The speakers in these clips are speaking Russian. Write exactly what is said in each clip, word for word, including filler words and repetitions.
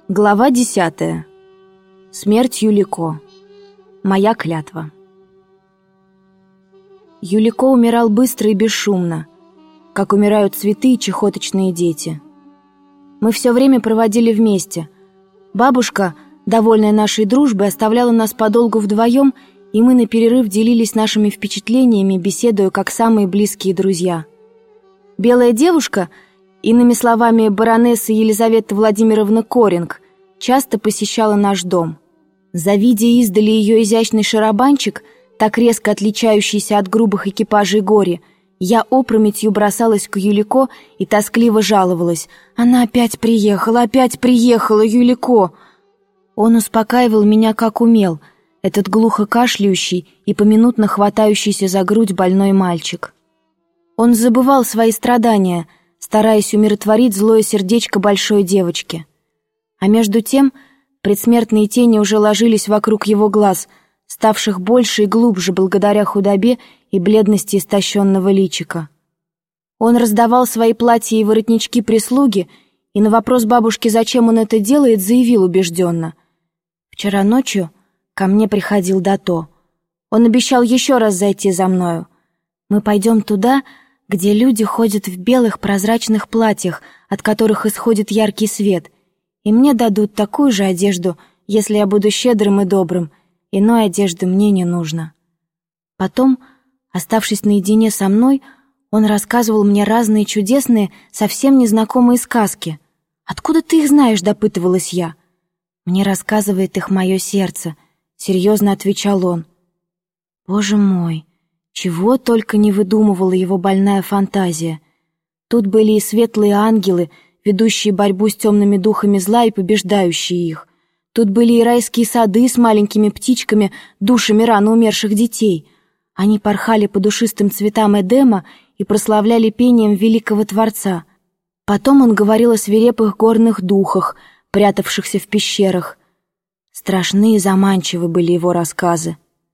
Глава десятая. Смерть Юлико. Моя клятва. Юлико умирал быстро и бесшумно, как умирают цветы и чахоточные дети. Мы все время проводили вместе. Бабушка, довольная нашей дружбой, оставляла нас подолгу вдвоем, и мы на перерыв делились нашими впечатлениями, беседуя как самые близкие друзья. Белая девушка, иными словами, баронесса Елизавета Владимировна Коринг, часто посещала наш дом. Завидя издали ее изящный шарабанчик, так резко отличающийся от грубых экипажей Гори, я опрометью бросалась к Юлико и тоскливо жаловалась: «Она опять приехала, опять приехала, Юлико!» Он успокаивал меня как умел, этот глухо кашляющий и поминутно хватающийся за грудь больной мальчик. Он забывал свои страдания, стараясь умиротворить злое сердечко большой девочки. А между тем предсмертные тени уже ложились вокруг его глаз, ставших больше и глубже благодаря худобе и бледности истощенного личика. Он раздавал свои платья и воротнички прислуге, и на вопрос бабушки, зачем он это делает, заявил убежденно: «Вчера ночью ко мне приходил Дато. Он обещал еще раз зайти за мною. Мы пойдем туда, где люди ходят в белых прозрачных платьях, от которых исходит яркий свет, и мне дадут такую же одежду, если я буду щедрым и добрым. Иной одежды мне не нужно». Потом, оставшись наедине со мной, он рассказывал мне разные чудесные, совсем незнакомые сказки. «Откуда ты их знаешь?» — допытывалась я. «Мне рассказывает их мое сердце», — серьезно отвечал он. Боже мой, чего только не выдумывала его больная фантазия. Тут были и светлые ангелы, ведущие борьбу с темными духами зла и побеждающие их. Тут были и райские сады с маленькими птичками, душами рано умерших детей. Они порхали по душистым цветам Эдема и прославляли пением великого Творца. Потом он говорил о свирепых горных духах, прятавшихся в пещерах. Страшны и заманчивы были его рассказы.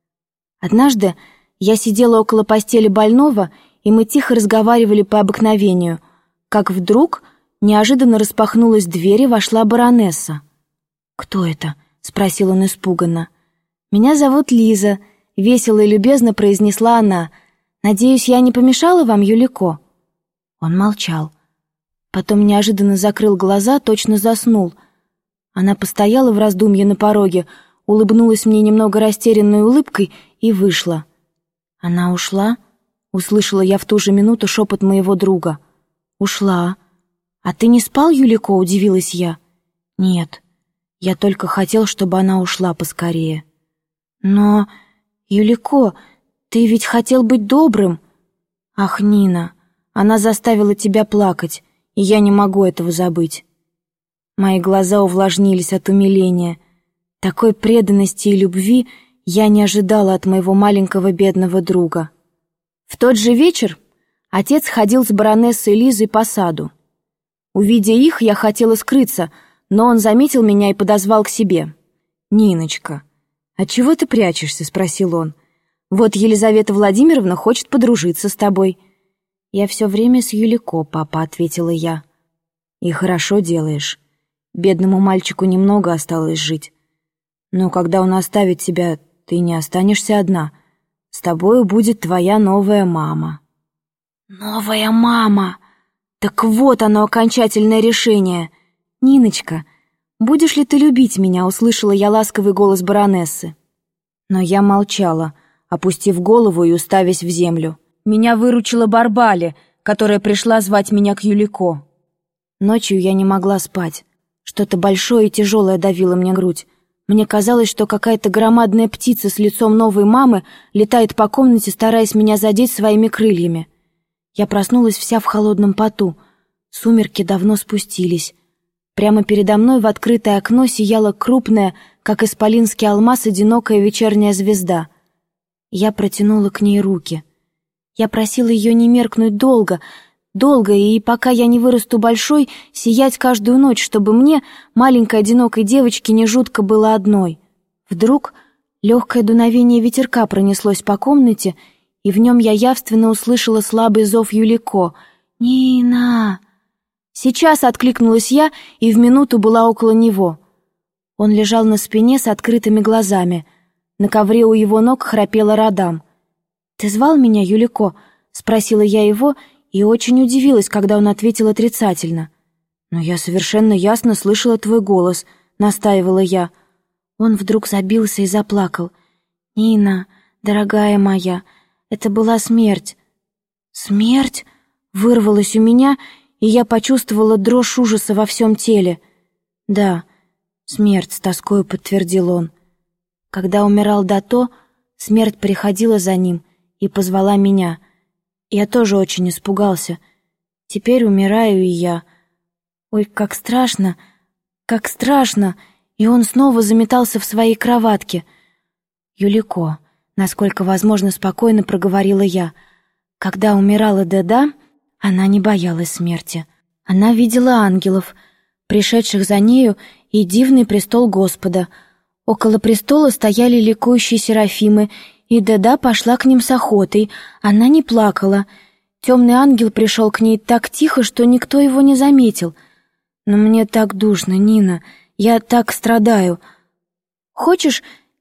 Однажды я сидела около постели больного, и мы тихо разговаривали по обыкновению, как вдруг неожиданно распахнулась дверь, и вошла баронесса. «Кто это?» — спросил он испуганно. «Меня зовут Лиза», — весело и любезно произнесла она. «Надеюсь, я не помешала вам, Юлико?» Он молчал. Потом неожиданно закрыл глаза, точно заснул. Она постояла в раздумье на пороге, улыбнулась мне немного растерянной улыбкой и вышла. «Она ушла?» — услышала я в ту же минуту шепот моего друга. «Ушла. А ты не спал, Юлико?» — удивилась я. «Нет. Я только хотел, чтобы она ушла поскорее». «Но, Юлико, ты ведь хотел быть добрым». «Ах, Нина, она заставила тебя плакать, и я не могу этого забыть». Мои глаза увлажнились от умиления. Такой преданности и любви я не ожидала от моего маленького бедного друга. В тот же вечер отец ходил с баронессой Лизой по саду. Увидя их, я хотела скрыться, но он заметил меня и подозвал к себе. «Ниночка, отчего ты прячешься?» — спросил он. «Вот Елизавета Владимировна хочет подружиться с тобой». «Я все время с Юлико, папа», — ответила я. «И хорошо делаешь. Бедному мальчику немного осталось жить. Но когда он оставит тебя, ты не останешься одна. С тобою будет твоя новая мама». «Новая мама! Так вот оно, окончательное решение. Ниночка, будешь ли ты любить меня?» — услышала я ласковый голос баронессы. Но я молчала, опустив голову и уставясь в землю. Меня выручила Барбали, которая пришла звать меня к Юлико. Ночью я не могла спать. Что-то большое и тяжелое давило мне грудь. Мне казалось, что какая-то громадная птица с лицом новой мамы летает по комнате, стараясь меня задеть своими крыльями. Я проснулась вся в холодном поту. Сумерки давно спустились. Прямо передо мной в открытое окно сияла крупная, как исполинский алмаз, одинокая вечерняя звезда. Я протянула к ней руки. Я просила ее не меркнуть долго, долго, и пока я не вырасту большой, сиять каждую ночь, чтобы мне, маленькой одинокой девочке, не жутко было одной. Вдруг легкое дуновение ветерка пронеслось по комнате, и в нем я явственно услышала слабый зов Юлико. «Нина!» Сейчас откликнулась я и в минуту была около него. Он лежал на спине с открытыми глазами. На ковре у его ног храпела Радам. «Ты звал меня, Юлико?» — спросила я его, и очень удивилась, когда он ответил отрицательно. «Но я совершенно ясно слышала твой голос», — настаивала я. Он вдруг забился и заплакал. «Нина, дорогая моя, это была смерть». «Смерть?» — вырвалась у меня, и я почувствовала дрожь ужаса во всем теле. «Да, смерть», — с тоскою подтвердил он. Когда умирал Дато, смерть приходила за ним и позвала меня. Я тоже очень испугался. Теперь умираю и я. Ой, как страшно, как страшно!» И он снова заметался в своей кроватке. «Юлико», — насколько возможно спокойно проговорила я, — «когда умирала Деда, она не боялась смерти. Она видела ангелов, пришедших за нею, и дивный престол Господа. Около престола стояли ликующие серафимы, и Деда пошла к ним с охотой. Она не плакала. Темный ангел пришел к ней так тихо, что никто его не заметил. Но мне так душно, Нина, я так страдаю. Хочешь,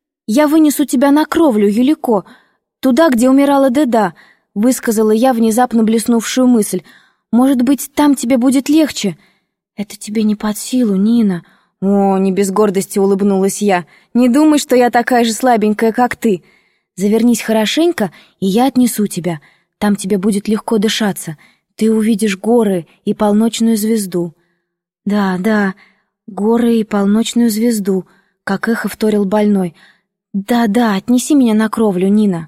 я вынесу тебя на кровлю, Юлико, туда, где умирала Деда?» — высказала я внезапно блеснувшую мысль. «Может быть, там тебе будет легче?» «Это тебе не под силу, Нина». «О, не без гордости улыбнулась я. Не думай, что я такая же слабенькая, как ты. Завернись хорошенько, и я отнесу тебя. Там тебе будет легко дышаться. Ты увидишь горы и полночную звезду». «Да, да, горы и полночную звезду», — как эхо вторил больной. «Да-да, отнеси меня на кровлю, Нина».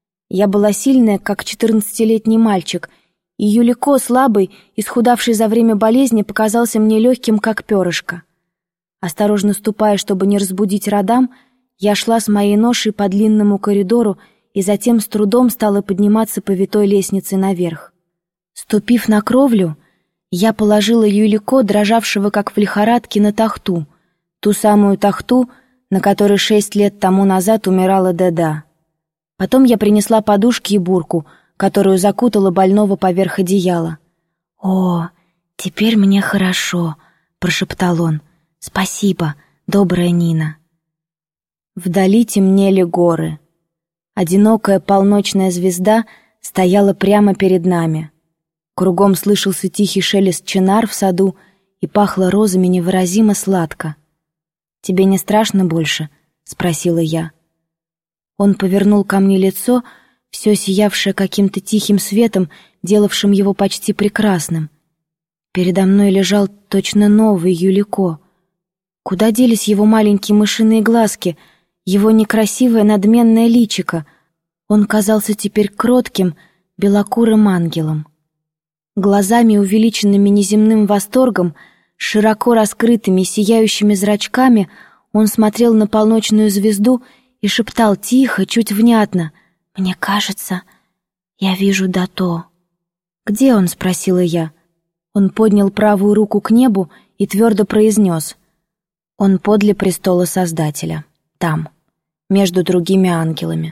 Я была сильная, как четырнадцатилетний мальчик, и Юлико, слабый, исхудавший за время болезни, показался мне легким, как перышко. Осторожно ступая, чтобы не разбудить Радам, я шла с моей ношей по длинному коридору и затем с трудом стала подниматься по витой лестнице наверх. Ступив на кровлю, я положила Юлико, дрожавшего как в лихорадке, на тахту, ту самую тахту, на которой шесть лет тому назад умирала Деда. Потом я принесла подушки и бурку, которую закутала больного поверх одеяла. «О, теперь мне хорошо», — прошептал он. «Спасибо, добрая Нина». Вдали темнели горы. Одинокая полночная звезда стояла прямо перед нами. Кругом слышался тихий шелест чинар в саду и пахло розами невыразимо сладко. «Тебе не страшно больше?» — спросила я. Он повернул ко мне лицо, все сиявшее каким-то тихим светом, делавшим его почти прекрасным. Передо мной лежал точно новый Юлико. Куда делись его маленькие мышиные глазки, его некрасивое надменное личико? Он казался теперь кротким, белокурым ангелом. Глазами, увеличенными неземным восторгом, широко раскрытыми сияющими зрачками, он смотрел на полночную звезду и шептал тихо, чуть внятно: «Мне кажется, я вижу Дато». «Где он?» — спросила я. Он поднял правую руку к небу и твердо произнес: «Он подле престола Создателя, там, между другими ангелами.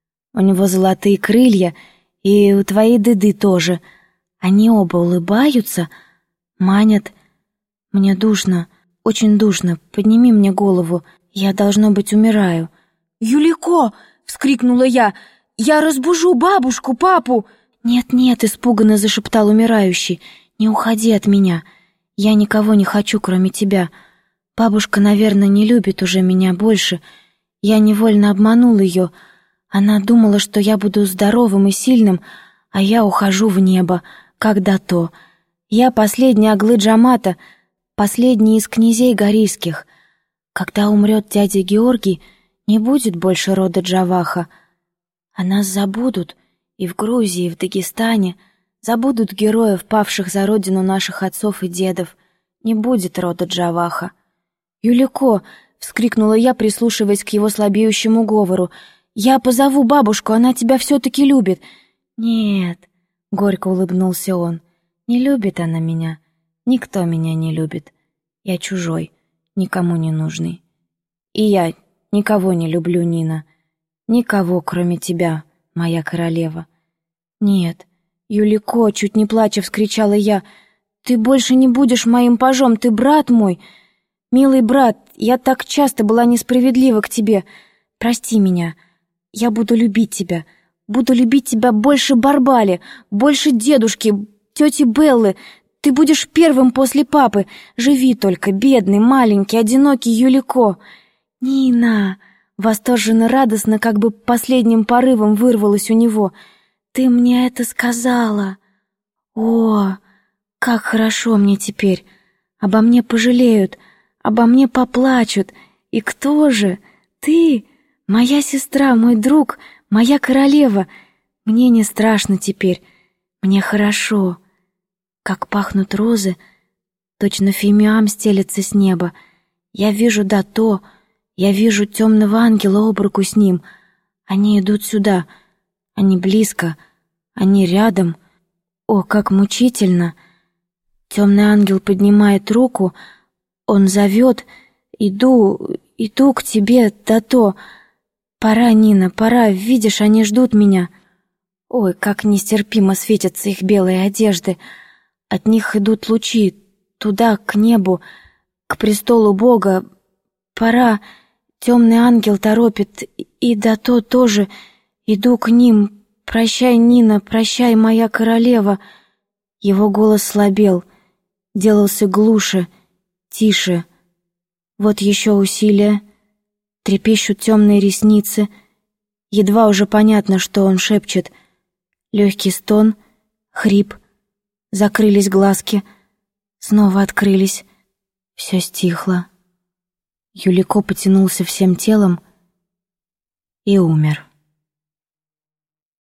У него золотые крылья, и у твоей Деды тоже. Они оба улыбаются, манят. Мне душно, очень душно. Подними мне голову, я, должно быть, умираю». «Юлико!» — вскрикнула я. «Я разбужу бабушку, папу!» «Нет-нет», — испуганно зашептал умирающий, — «не уходи от меня. Я никого не хочу, кроме тебя. Бабушка, наверное, не любит уже меня больше. Я невольно обманул ее. Она думала, что я буду здоровым и сильным, а я ухожу в небо, как Дато. Я последний Аглы Джамата, последний из князей горийских. Когда умрет дядя Георгий, не будет больше рода Джаваха. А нас забудут и в Грузии, и в Дагестане, забудут героев, павших за родину наших отцов и дедов. Не будет рода Джаваха». «Юлико!» — вскрикнула я, прислушиваясь к его слабеющему говору. «Я позову бабушку, она тебя все-таки любит». «Нет», — горько улыбнулся он, — «не любит она меня. Никто меня не любит. Я чужой, никому не нужный. И я никого не люблю, Нина. Никого, кроме тебя, моя королева». «Нет, Юлико!» — чуть не плача вскричала я. «Ты больше не будешь моим пажом, ты брат мой. Милый брат, я так часто была несправедлива к тебе. Прости меня. Я буду любить тебя. Буду любить тебя больше Барбали, больше дедушки, тети Беллы. Ты будешь первым после папы. Живи только, бедный, маленький, одинокий Юлико. Нина!» Восторженно, радостно, как бы последним порывом вырвалось у него. «Ты мне это сказала! О, как хорошо мне теперь! Обо мне пожалеют, обо мне поплачут. И кто же? Ты, моя сестра, мой друг, моя королева. Мне не страшно теперь, мне хорошо. Как пахнут розы, точно фимиам стелется с неба. Я вижу Дато, я вижу темного ангела об руку с ним. Они идут сюда, они близко, они рядом. О, как мучительно! Темный ангел поднимает руку, он зовет: «Иду, иду к тебе, Дато. Пора, Нина, пора, видишь, они ждут меня». Ой, как нестерпимо светятся их белые одежды. От них идут лучи, туда, к небу, к престолу Бога. Пора, темный ангел торопит, и Дато тоже. Иду к ним. Прощай, Нина, прощай, моя королева. Его голос слабел, делался глуше, тише. Вот еще усилие. Трепещут темные ресницы. Едва уже понятно, что он шепчет. Легкий стон, хрип. Закрылись глазки, снова открылись. Все стихло. Юлико потянулся всем телом и умер.